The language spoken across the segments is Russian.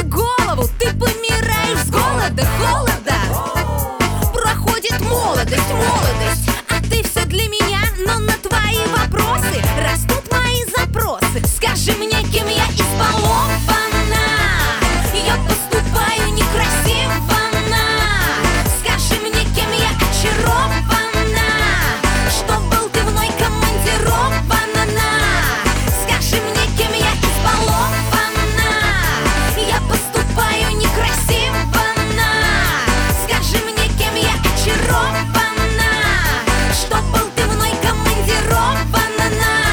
голову, ты помираешь с голода, холода. Проходит молодость, молодость, а ты все для меня. Но на твои вопросы растут мои запросы. Скажи мне, кем я избалована? Я поступаю некрасиво. Скажи мне, кем я очарована? Что был ты мной командирована? Скажи мне, кем я избалована? Я поступаю некрасиво. Скажи мне, кем я очарована? Что был ты мной командирована?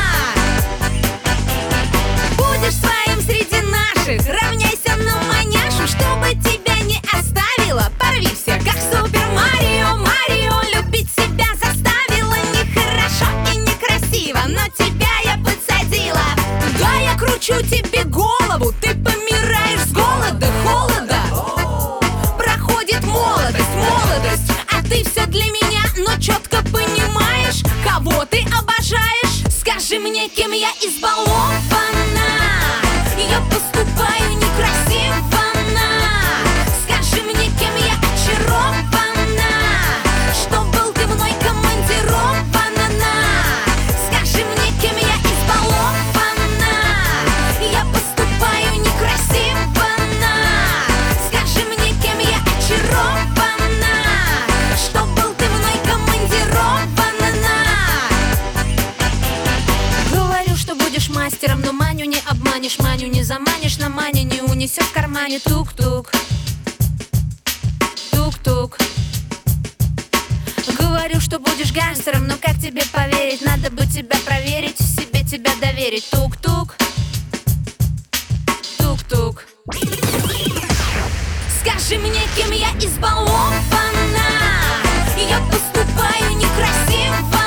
Будешь своим среди наших, равняйся на маняшу, чтобы тебя не оставила. Порви всех, как Супер Марио. Марио любить себя заставила. Нехорошо и некрасиво, но тебя я подсадила. Да, я кручу тебе голову, ты помираешь с голода, холода. Проходит молодость, молодость, а ты все для меня. Но четко понимаешь, кого ты обожаешь. Скажи мне, кем я избалована? Я поступаю некрасиво. Скажи мне, кем я очарована? Что был ты мной командирована? Скажи мне, кем я избалована? Я поступаю некрасиво. Скажи мне, кем я очарована? Что был ты мной командирована? Говорю, что будешь мастером, но Маню не обманешь, Маню не заманишь, на Мане не унесешь в кармане. Тук-тук, тук-тук. Говорю, что будешь гангстером, но как тебе поверить? Надо бы тебя проверить, себе тебя доверить. Тук-тук, тук-тук. Скажи мне, кем я избалована? Я поступаю некрасиво.